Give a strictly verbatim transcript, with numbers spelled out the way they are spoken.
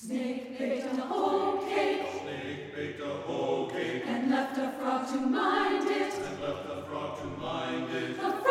Snake baked a whole cake. Snake baked a whole cake. And left a frog to mind it. And left a frog to mind it. The